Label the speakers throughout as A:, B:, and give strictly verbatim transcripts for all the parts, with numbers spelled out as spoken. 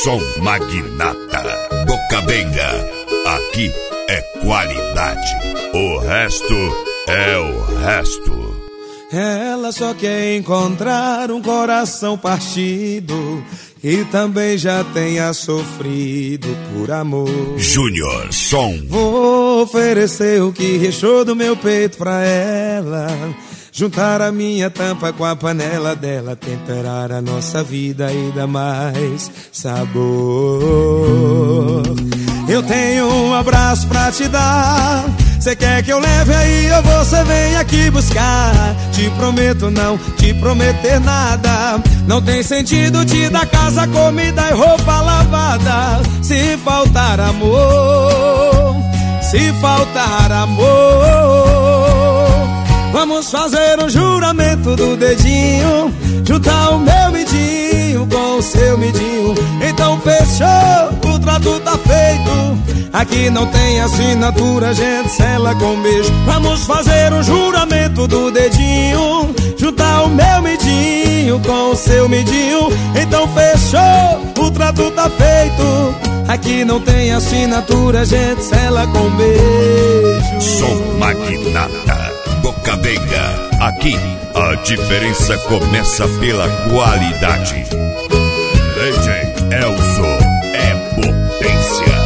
A: Som Magnata, Bocabenga, aqui é qualidade, o resto é o resto.
B: Ela só quer encontrar um coração partido e também já tenha sofrido por amor.
A: Júnior Som.
B: Vou oferecer o que restou do meu peito pra ela, juntar a minha tampa com a panela dela, temperar a nossa vida e dar mais sabor. Eu tenho um abraço pra te dar, cê quer que eu leve aí ou você vem aqui buscar? Te prometo não te prometer nada, não tem sentido te dar casa, comida e roupa lavada. Se faltar amor, se faltar amor, vamos fazer um juramento do dedinho, juntar o meu midinho com o seu midinho. Então fechou, o trato tá feito, aqui não tem assinatura, gente sela com beijo. Vamos fazer um juramento do dedinho, juntar o meu midinho com o seu midinho. Então fechou, o trato tá feito, aqui não tem assinatura, gente sela com beijo.
A: Som Magnata, Bocabenga, aqui a diferença começa pela qualidade. D J Elzo é potência.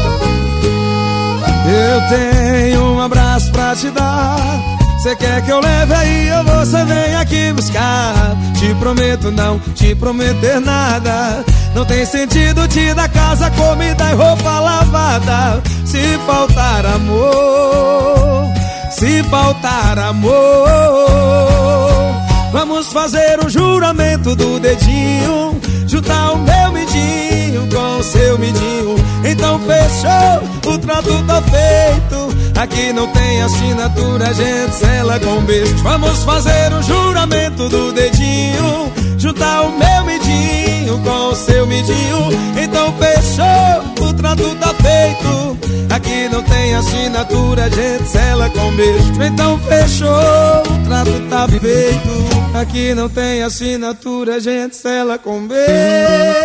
B: Eu tenho um abraço pra te dar, cê quer que eu leve aí ou você vem aqui buscar? Te prometo não te prometer nada, não tem sentido te dar casa, comida e roupa lavada. Se faltar amor, se faltar amor, vamos fazer um juramento do dedinho, juntar o meu midinho com o seu midinho. Então fechou, o trato tá feito, aqui não tem assinatura, gente sela com beijo. Vamos fazer um juramento do dedinho, juntar o meu midinho com o seu midinho. Então fechou, o trato tá feito, aqui não tem assinatura, gente sela com beijo. Então fechou, o trato tá feito, aqui não tem assinatura, gente sela com beijo.